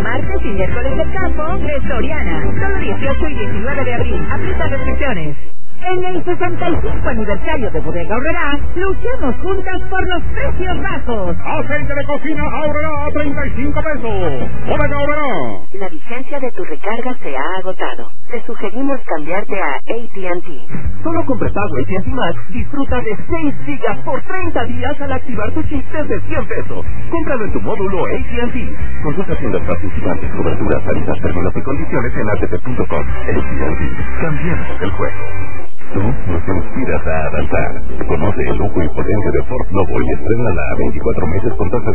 martes y miércoles del campo de Soriana. Solo 18 y 19 de abril. Aplica restricciones. En el 65 aniversario de Bodega Aurrerá, luchemos juntas por los precios bajos. Aceite de cocina Aurrerá a 35 pesos. Bodega Aurrerá. La vigencia de tu recarga se ha agotado. Te sugerimos cambiarte a AT&T. Solo con prepago AT&T Max disfruta de 6 gigas por 30 días al activar tu chip desde 100 pesos. Cómpralo en tu módulo AT&T. Consulta tiendas participantes, coberturas, tarifas, términos y condiciones en att.com. AT&T. Cambiemos el juego. Tú nos inspiras a avanzar. Conoce el lujo y potencia de Ford Novo y estrénala a 24 meses con tasa